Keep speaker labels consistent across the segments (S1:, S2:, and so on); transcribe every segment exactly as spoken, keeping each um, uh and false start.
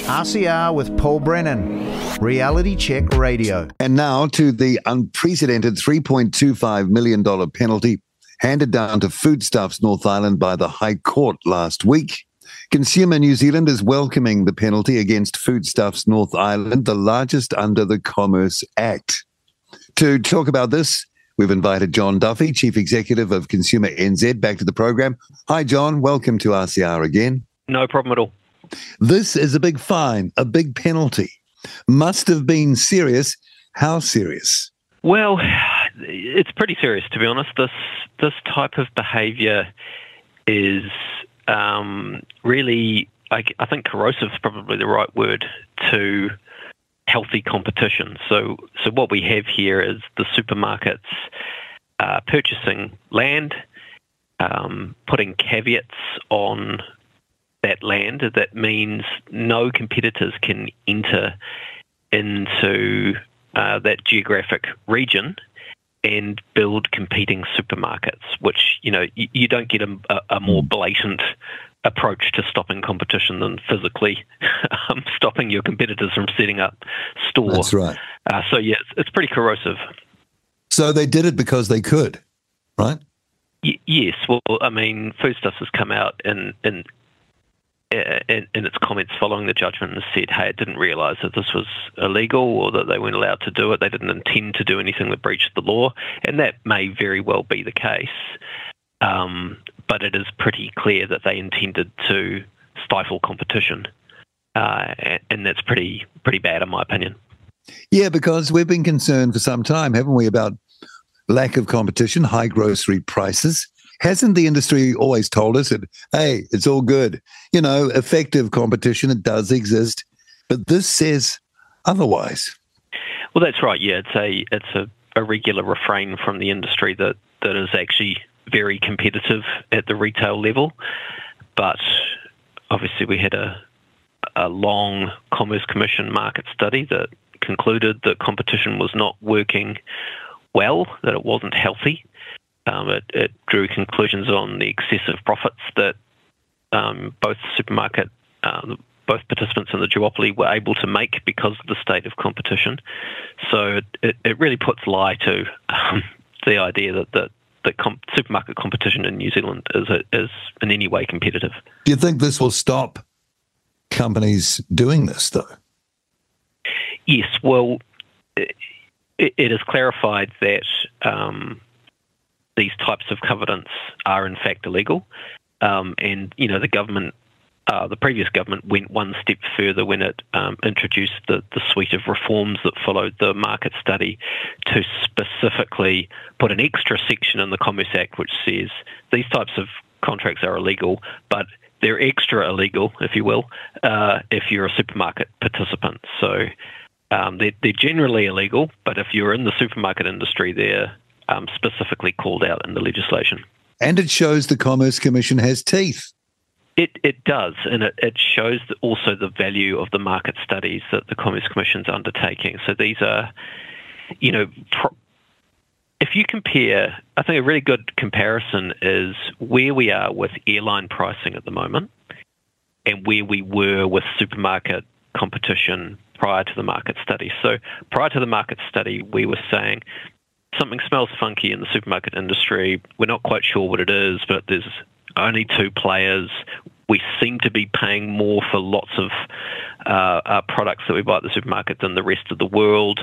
S1: R C R with Paul Brennan, Reality Check Radio.
S2: And now to the unprecedented three point two five million dollars penalty handed down to Foodstuffs North Island by the High Court last week. Consumer New Zealand is welcoming the penalty against Foodstuffs North Island, the largest under the Commerce Act. To talk about this, we've invited John Duffy, Chief Executive of Consumer N Z, back to the program. Hi, John. Welcome to R C R again.
S3: No problem at all.
S2: This is a big fine, a big penalty. Must have been serious. How serious?
S3: Well, it's pretty serious, to be honest. This this type of behaviour is um, really, I, I think corrosive is probably the right word, to healthy competition. So, so what we have here is the supermarkets uh, purchasing land, um, putting caveats on that land. That means no competitors can enter into uh, that geographic region and build competing supermarkets, which, you know, you, you don't get a, a more blatant approach to stopping competition than physically um, stopping your competitors from setting up stores.
S2: That's right.
S3: Uh, so, yeah, it's, it's pretty corrosive.
S2: So they did it because they could, right?
S3: Y- yes. Well, I mean, Foodstuffs has come out and, and In, in its comments following the judgment and said, hey, it didn't realise that this was illegal or that they weren't allowed to do it. They didn't intend to do anything that breached the law, and that may very well be the case. Um, but it is pretty clear that they intended to stifle competition, uh, and, and that's pretty pretty bad in my opinion.
S2: Yeah, because we've been concerned for some time, haven't we, about lack of competition, high grocery prices. Hasn't the industry always told us that, hey, it's all good? You know, effective competition, it does exist, but this says otherwise.
S3: Well, that's right. Yeah, it's a it's a, a regular refrain from the industry that, that is actually very competitive at the retail level. But obviously we had a, a long Commerce Commission market study that concluded that competition was not working well, that it wasn't healthy. Um, it, it drew conclusions on the excessive profits that um, both supermarket, uh, both participants in the duopoly were able to make because of the state of competition. So it, it, it really puts lie to um, the idea that that, that comp- supermarket competition in New Zealand is is in any way competitive.
S2: Do you think this will stop companies doing this, though?
S3: Yes. Well, it, it is clarified that Um, these types of covenants are in fact illegal. Um, and, you know, the government, uh, the previous government went one step further when it um, introduced the, the suite of reforms that followed the market study to specifically put an extra section in the Commerce Act which says these types of contracts are illegal, but they're extra illegal, if you will, uh, if you're a supermarket participant. So um, they're, they're generally illegal, but if you're in the supermarket industry, they're Um, specifically called out in the legislation.
S2: And it shows the Commerce Commission has teeth.
S3: It it does, and it, it shows also the value of the market studies that the Commerce Commission's undertaking. So these are, you know, pro- if you compare, I think a really good comparison is where we are with airline pricing at the moment and where we were with supermarket competition prior to the market study. So prior to the market study, we were saying something smells funky in the supermarket industry. We're not quite sure what it is, but there's only two players. We seem to be paying more for lots of uh, uh, products that we buy at the supermarket than the rest of the world.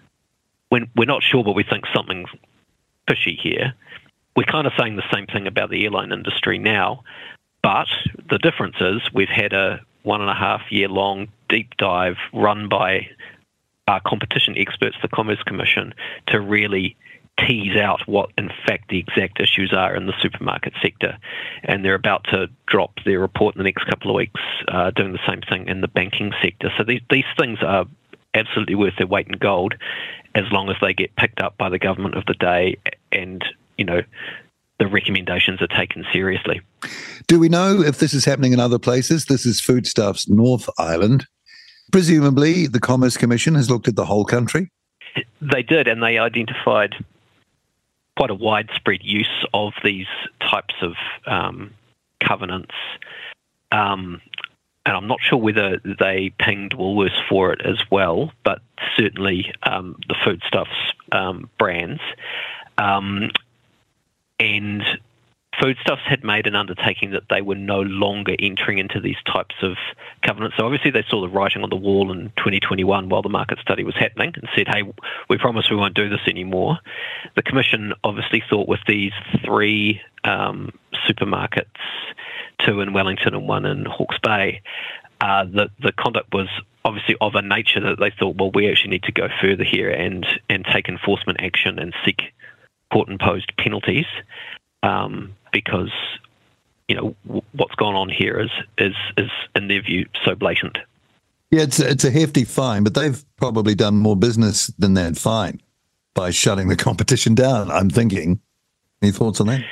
S3: When we're not sure, but we think something's fishy here. We're kind of saying the same thing about the airline industry now, but the difference is we've had a one and a half year long deep dive run by our competition experts, the Commerce Commission, to really tease out what, in fact, the exact issues are in the supermarket sector. And they're about to drop their report in the next couple of weeks, uh, doing the same thing in the banking sector. So these, these things are absolutely worth their weight in gold as long as they get picked up by the government of the day and, you know, the recommendations are taken seriously.
S2: Do we know if this is happening in other places? This is Foodstuffs North Island. Presumably, the Commerce Commission has looked at the whole country?
S3: They did, and they identified quite a widespread use of these types of um, covenants. Um, and I'm not sure whether they pinged Woolworths for it as well, but certainly um, the foodstuffs um, brands. Um, and Foodstuffs had made an undertaking that they were no longer entering into these types of covenants. So obviously they saw the writing on the wall in twenty twenty-one while the market study was happening and said, hey, we promise we won't do this anymore. The Commission obviously thought with these three um, supermarkets, two in Wellington and one in Hawke's Bay, uh, the, the conduct was obviously of a nature that they thought, well, we actually need to go further here and, and take enforcement action and seek court-imposed penalties. Um, because, you know, w- what's gone on here is, is, is, in their view, so blatant.
S2: Yeah, it's a, it's a hefty fine, but they've probably done more business than that fine by shutting the competition down, I'm thinking. Any thoughts on that?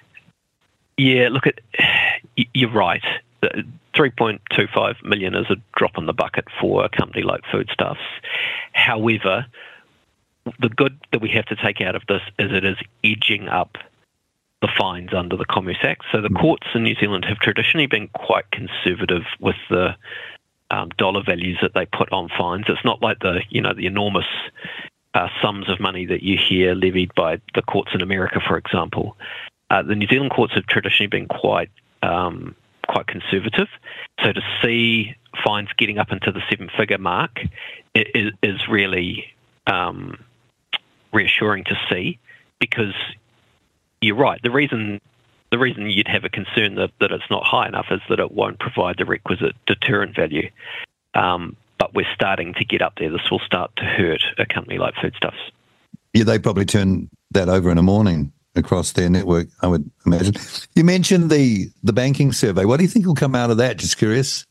S3: Yeah, look, at you're right. three point two five million is a drop in the bucket for a company like Foodstuffs. However, the good that we have to take out of this is it is edging up the fines under the Commerce Act. So the courts in New Zealand have traditionally been quite conservative with the um, dollar values that they put on fines. It's not like the, you know, the enormous uh, sums of money that you hear levied by the courts in America, for example. Uh, the New Zealand courts have traditionally been quite um, quite conservative. So to see fines getting up into the seven-figure mark is, is really um, reassuring to see, because you're right. The reason the reason you'd have a concern that, that it's not high enough is that it won't provide the requisite deterrent value. Um, but we're starting to get up there. This will start to hurt a company like Foodstuffs.
S2: Yeah, they probably turn that over in a morning across their network, I would imagine. You mentioned the, the banking survey. What do you think will come out of that? Just curious.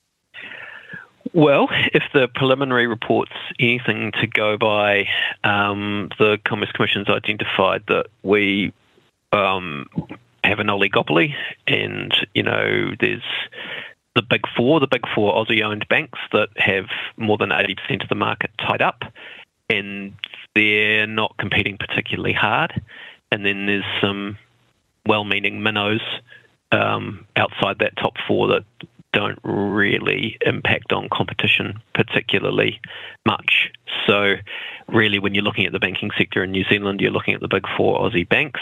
S3: Well, if the preliminary report's anything to go by, um, the Commerce Commission's identified that we Um, have an oligopoly, and you know there's the big four, the big four Aussie-owned banks that have more than eighty percent of the market tied up, and they're not competing particularly hard. And then there's some well-meaning minnows um, outside that top four that don't really impact on competition particularly much. So really, when you're looking at the banking sector in New Zealand, you're looking at the big four Aussie banks,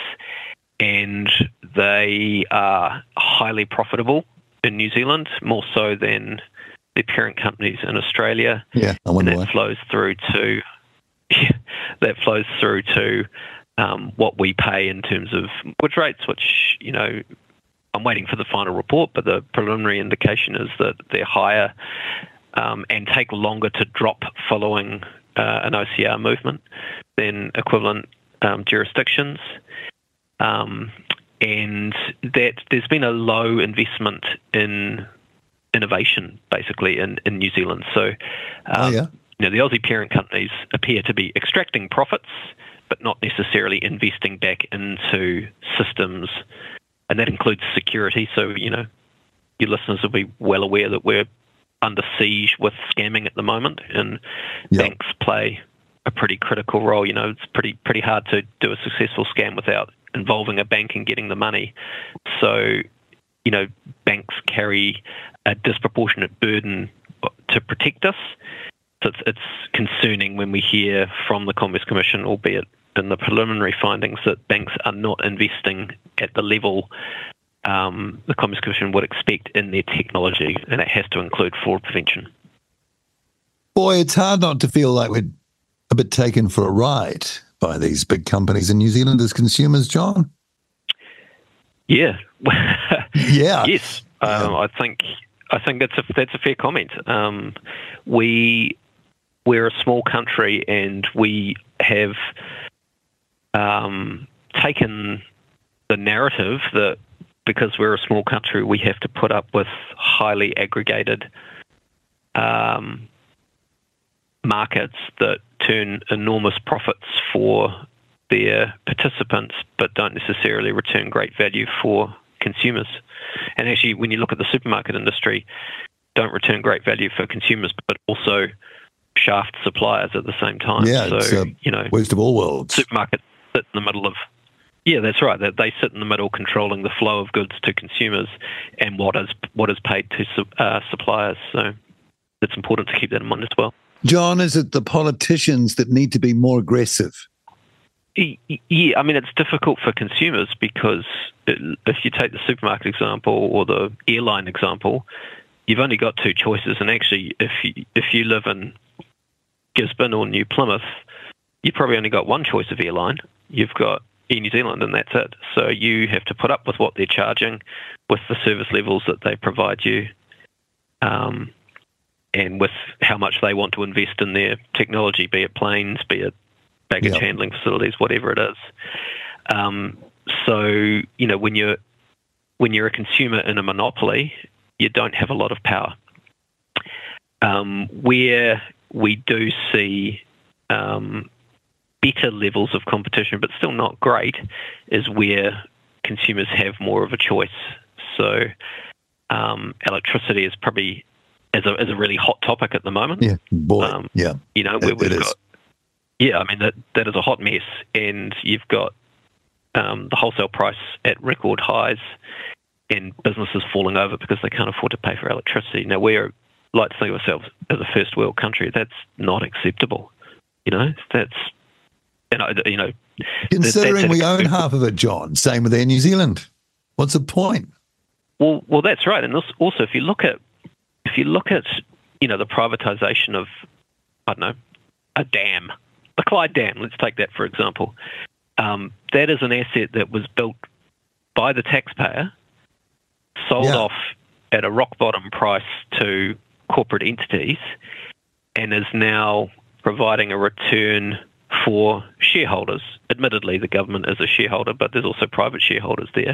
S3: and they are highly profitable in New Zealand, more so than their parent companies in Australia.
S2: Yeah, I wonder
S3: and that
S2: why.
S3: flows through to yeah, that flows through to um, what we pay in terms of mortgage rates, which, you know, I'm waiting for the final report, but the preliminary indication is that they're higher um, and take longer to drop following uh, an O C R movement than equivalent um, jurisdictions. Um, and that there's been a low investment in innovation, basically, in, in New Zealand. So, um,
S2: oh, yeah.
S3: you know, the Aussie parent companies appear to be extracting profits, but not necessarily investing back into systems, and that includes security. So, you know, your listeners will be well aware that we're under siege with scamming at the moment, and
S2: Yep.
S3: banks play a pretty critical role. You know, it's pretty pretty hard to do a successful scam without involving a bank and getting the money. So, you know, banks carry a disproportionate burden to protect us. So it's, it's concerning when we hear from the Commerce Commission, albeit in the preliminary findings, that banks are not investing at the level um, the Commerce Commission would expect in their technology, and it has to include fraud prevention.
S2: Boy, it's hard not to feel like we're a bit taken for a ride by these big companies in New Zealand as consumers, John.
S3: Yeah.
S2: Yeah.
S3: Yes. Um, I think I think that's a that's a fair comment. Um, we we're a small country, and we have um, taken the narrative that because we're a small country, we have to put up with highly aggregated um, markets that turn enormous profits for their participants, but don't necessarily return great value for consumers. And actually, when you look at the supermarket industry, don't return great value for consumers, but also shaft suppliers at the same time.
S2: Yeah,
S3: so
S2: it's, uh,
S3: you know,
S2: worst of all worlds.
S3: supermarkets sit in the middle of Yeah, that's right. That they sit in the middle, controlling the flow of goods to consumers and what is what is paid to uh, suppliers. So it's important to keep that in mind as well.
S2: John, is it the politicians that need to be more aggressive?
S3: Yeah, I mean, it's difficult for consumers because if you take the supermarket example or the airline example, you've only got two choices. And actually, if you, if you live in Gisborne or New Plymouth, you've probably only got one choice of airline. You've got Air New Zealand, and that's it. So you have to put up with what they're charging, with the service levels that they provide you, um, and with how much they want to invest in their technology, be it planes, be it baggage
S2: yep.
S3: handling facilities, whatever it is. Um, so, you know, when you're when you're a consumer in a monopoly, you don't have a lot of power. Um, where we do see um, better levels of competition, but still not great, is where consumers have more of a choice. So um, electricity is probably is a, is a really hot topic at the moment.
S2: Yeah, boy,
S3: um,
S2: yeah.
S3: You know, where
S2: it,
S3: we've
S2: it
S3: got...
S2: is.
S3: Yeah, I mean, that that is a hot mess, and you've got um, the wholesale price at record highs and businesses falling over because they can't afford to pay for electricity. Now, we're like to think of ourselves as a first world country. That's not acceptable. You know, that's, and I, you know...
S2: Considering
S3: that,
S2: we own half of it, John, same with Air New Zealand. What's the point?
S3: Well, well, that's right. And also, if you look at, if you look at, you know, the privatisation of, I don't know, a dam, the Clyde Dam, let's take that for example. Um, that is an asset that was built by the taxpayer, sold
S2: yeah.
S3: off at a rock bottom price to corporate entities, and is now providing a return for shareholders. Admittedly, the government is a shareholder, but there's also private shareholders there,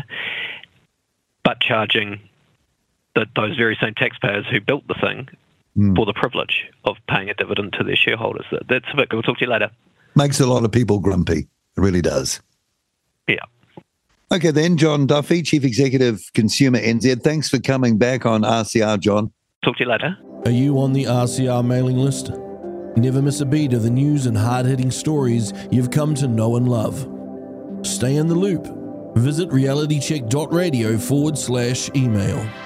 S3: but charging the, those very same taxpayers who built the thing mm. for the privilege of paying a dividend to their shareholders. That's a bit good. We'll talk to you later.
S2: Makes a lot of people grumpy. It really does.
S3: Yeah.
S2: Okay then, John Duffy, Chief Executive, Consumer N Z. Thanks for coming back on R C R, John.
S3: Talk to you later.
S4: Are you on the R C R mailing list? Never miss a beat of the news and hard-hitting stories you've come to know and love. Stay in the loop. Visit realitycheck.radio forward slash email.